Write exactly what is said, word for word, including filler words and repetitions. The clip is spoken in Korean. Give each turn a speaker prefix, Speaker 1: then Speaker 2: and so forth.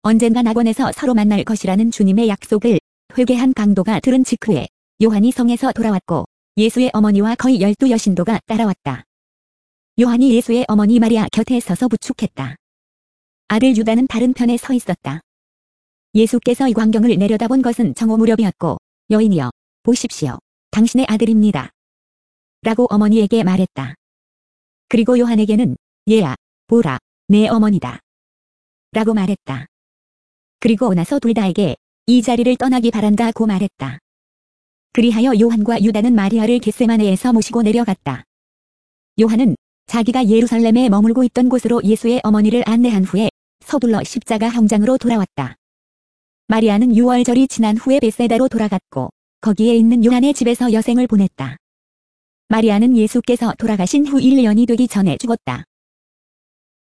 Speaker 1: 언젠가 낙원에서 서로 만날 것이라는 주님의 약속을 회개한 강도가 들은 직후에 요한이 성에서 돌아왔고 예수의 어머니와 거의 열두 여신도가 따라왔다. 요한이 예수의 어머니 마리아 곁에 서서 부축했다. 아들 유다는 다른 편에 서 있었다. 예수께서 이 광경을 내려다본 것은 정오 무렵이었고 여인이여 보십시오. 당신의 아들입니다. 라고 어머니에게 말했다. 그리고 요한에게는 얘야 보라 내 어머니다. 라고 말했다. 그리고 나서 둘 다에게 이 자리를 떠나기 바란다고 말했다. 그리하여 요한과 유다는 마리아를 겟세마네에서 모시고 내려갔다. 요한은 자기가 예루살렘에 머물고 있던 곳으로 예수의 어머니를 안내한 후에 서둘러 십자가 형장으로 돌아왔다. 마리아는 유월절이 지난 후에 벳세다로 돌아갔고 거기에 있는 요한의 집에서 여생을 보냈다. 마리아는 예수께서 돌아가신 후 일 년이 되기 전에 죽었다.